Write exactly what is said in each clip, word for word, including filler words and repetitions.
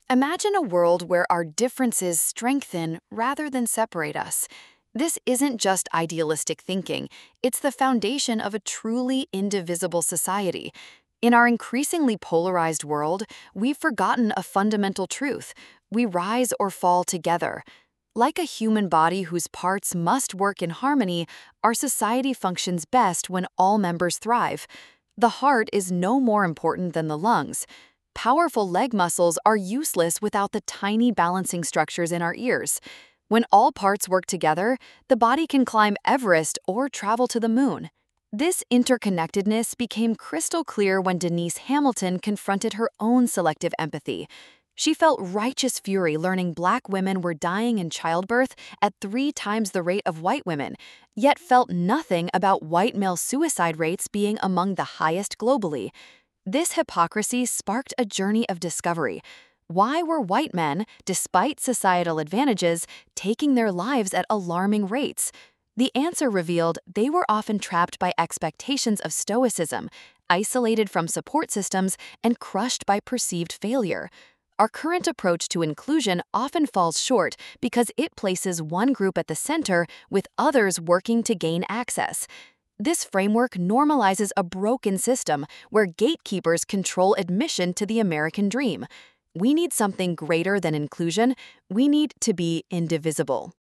Imagine a world where our differences strengthen rather than separate us. This isn't just idealistic thinking, it's the foundation of a truly indivisible society. In our increasingly polarized world, we've forgotten a fundamental truth: we rise or fall together. Like a human body whose parts must work in harmony, our society functions best when all members thrive. The heart is no more important than the lungs. Powerful leg muscles are useless without the tiny balancing structures in our ears. When all parts work together, the body can climb Everest or travel to the moon. This interconnectedness became crystal clear when Denise Hamilton confronted her own selective empathy. She felt righteous fury learning Black women were dying in childbirth at three times the rate of white women, yet felt nothing about white male suicide rates being among the highest globally. This hypocrisy sparked a journey of discovery. Why were white men, despite societal advantages, taking their lives at alarming rates? The answer revealed they were often trapped by expectations of stoicism, isolated from support systems, and crushed by perceived failure. Our current approach to inclusion often falls short because it places one group at the center with others working to gain access. This framework normalizes a broken system where gatekeepers control admission to the American dream. We need something greater than inclusion. We need to be indivisible.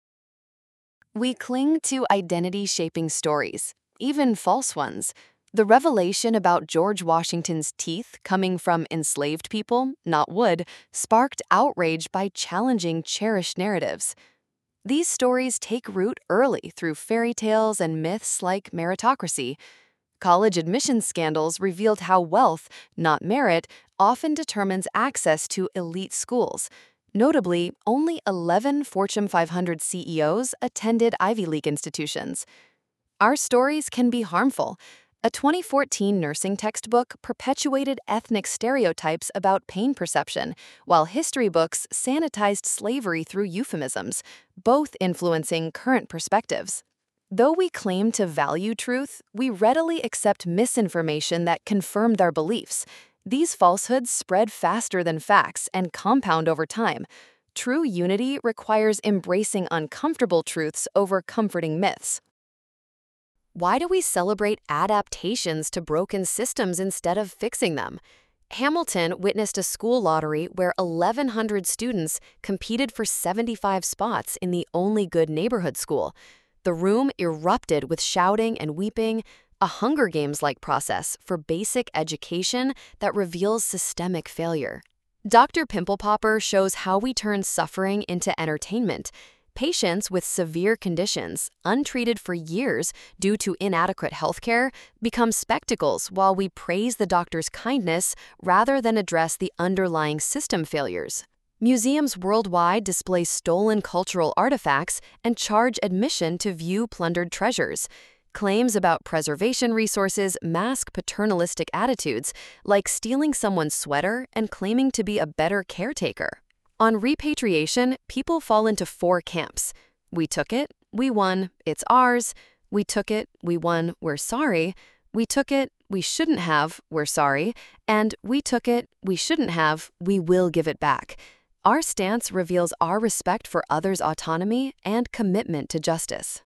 We cling to identity-shaping stories, even false ones. The revelation about George Washington's teeth coming from enslaved people, not wood, sparked outrage by challenging cherished narratives. These stories take root early through fairy tales and myths like meritocracy. College admissions scandals revealed how wealth, not merit, often determines access to elite schools. Notably, only eleven Fortune five hundred C E Os attended Ivy League institutions. Our stories can be harmful. A twenty fourteen nursing textbook perpetuated ethnic stereotypes about pain perception, while history books sanitized slavery through euphemisms, both influencing current perspectives. Though we claim to value truth, we readily accept misinformation that confirmed our beliefs. These falsehoods spread faster than facts and compound over time. True unity requires embracing uncomfortable truths over comforting myths. Why do we celebrate adaptations to broken systems instead of fixing them? Hamilton witnessed a school lottery where eleven hundred students competed for seventy-five spots in the only good neighborhood school. The room erupted with shouting and weeping, a Hunger Games-like process for basic education that reveals systemic failure. Doctor Pimple Popper shows how we turn suffering into entertainment. Patients with severe conditions, untreated for years due to inadequate healthcare, become spectacles while we praise the doctor's kindness rather than address the underlying system failures. Museums worldwide display stolen cultural artifacts and charge admission to view plundered treasures. Claims about preservation resources mask paternalistic attitudes, like stealing someone's sweater and claiming to be a better caretaker. On repatriation, people fall into four camps. We took it, we won, it's ours. We took it, we won, we're sorry. We took it, we shouldn't have, we're sorry. And we took it, we shouldn't have, we will give it back. Our stance reveals our respect for others' autonomy and commitment to justice.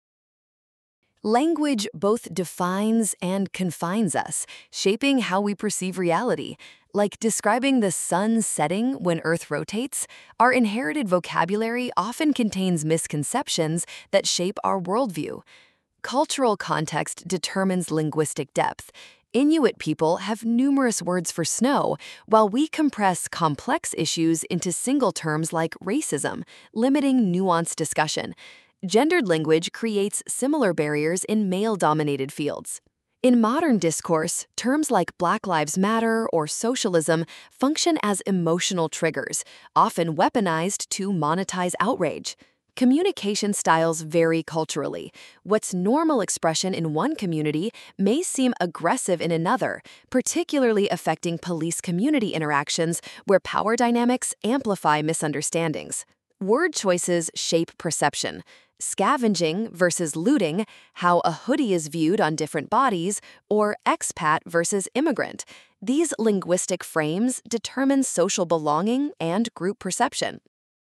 Language both defines and confines us, shaping how we perceive reality. Like describing the sun's setting when Earth rotates, our inherited vocabulary often contains misconceptions that shape our worldview. Cultural context determines linguistic depth. Inuit people have numerous words for snow, while we compress complex issues into single terms like racism, limiting nuanced discussion. Gendered language creates similar barriers in male-dominated fields. In modern discourse, terms like Black Lives Matter or socialism function as emotional triggers, often weaponized to monetize outrage. Communication styles vary culturally. What's normal expression in one community may seem aggressive in another, particularly affecting police-community interactions where power dynamics amplify misunderstandings. Word choices shape perception. Scavenging versus looting, how a hoodie is viewed on different bodies, or expat versus immigrant. These linguistic frames determine social belonging and group perception.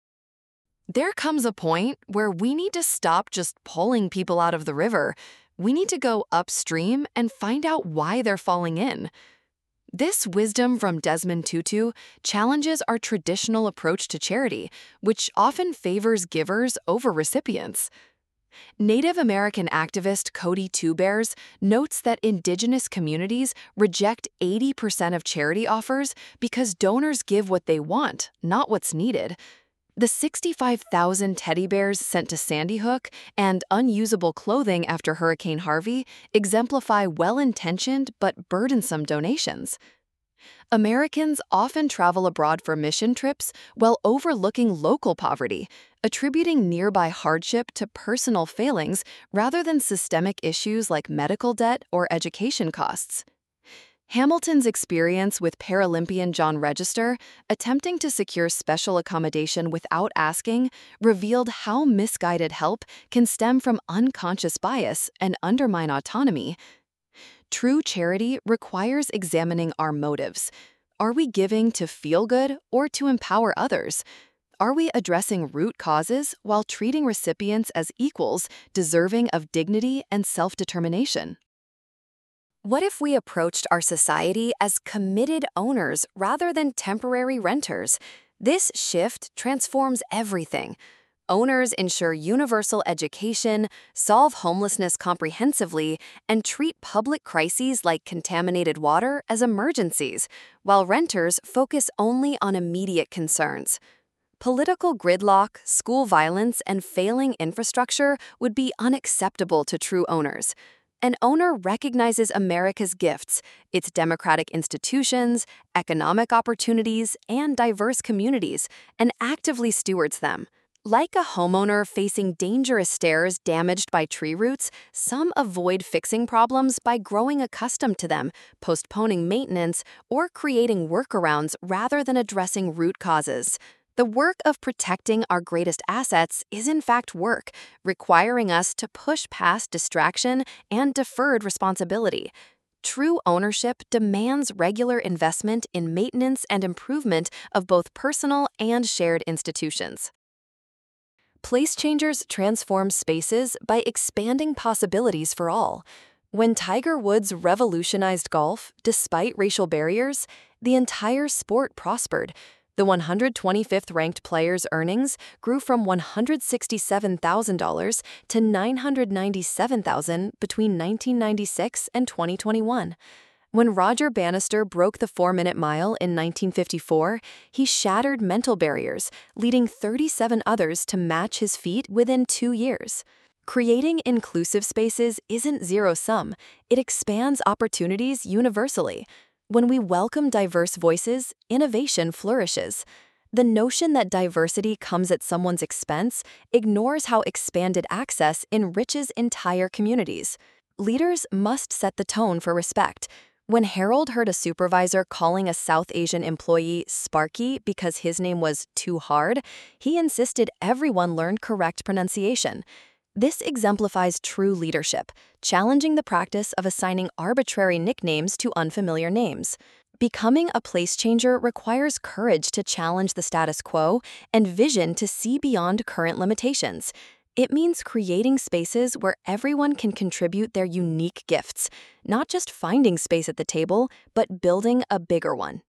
There comes a point where we need to stop just pulling people out of the river. We need to go upstream and find out why they're falling in. This wisdom from Desmond Tutu challenges our traditional approach to charity, which often favors givers over recipients. Native American activist Cody Two Bears notes that indigenous communities reject eighty percent of charity offers because donors give what they want, not what's needed. The sixty-five thousand teddy bears sent to Sandy Hook and unusable clothing after Hurricane Harvey exemplify well-intentioned but burdensome donations. Americans often travel abroad for mission trips while overlooking local poverty, attributing nearby hardship to personal failings rather than systemic issues like medical debt or education costs. Hamilton's experience with Paralympian John Register, attempting to secure special accommodation without asking, revealed how misguided help can stem from unconscious bias and undermine autonomy. True charity requires examining our motives. Are we giving to feel good or to empower others? Are we addressing root causes while treating recipients as equals, deserving of dignity and self-determination? What if we approached our society as committed owners rather than temporary renters? This shift transforms everything. Owners ensure universal education, solve homelessness comprehensively, and treat public crises like contaminated water as emergencies, while renters focus only on immediate concerns. Political gridlock, school violence, and failing infrastructure would be unacceptable to true owners. An owner recognizes America's gifts, its democratic institutions, economic opportunities, and diverse communities, and actively stewards them. Like a homeowner facing dangerous stairs damaged by tree roots, some avoid fixing problems by growing accustomed to them, postponing maintenance, or creating workarounds rather than addressing root causes. The work of protecting our greatest assets is in fact work, requiring us to push past distraction and deferred responsibility. True ownership demands regular investment in maintenance and improvement of both personal and shared institutions. Place Changers transform spaces by expanding possibilities for all. When Tiger Woods revolutionized golf, despite racial barriers, the entire sport prospered. The one hundred twenty-fifth ranked player's earnings grew from one hundred sixty-seven thousand dollars to nine hundred ninety-seven thousand dollars between nineteen ninety-six and twenty twenty-one. When Roger Bannister broke the four-minute mile in nineteen fifty-four, he shattered mental barriers, leading thirty-seven others to match his feat within two years. Creating inclusive spaces isn't zero-sum. It expands opportunities universally. When we welcome diverse voices, innovation flourishes. The notion that diversity comes at someone's expense ignores how expanded access enriches entire communities. Leaders must set the tone for respect. When Harold heard a supervisor calling a South Asian employee Sparky because his name was too hard, he insisted everyone learn correct pronunciation. This exemplifies true leadership, challenging the practice of assigning arbitrary nicknames to unfamiliar names. Becoming a place changer requires courage to challenge the status quo and vision to see beyond current limitations. It means creating spaces where everyone can contribute their unique gifts, not just finding space at the table, but building a bigger one.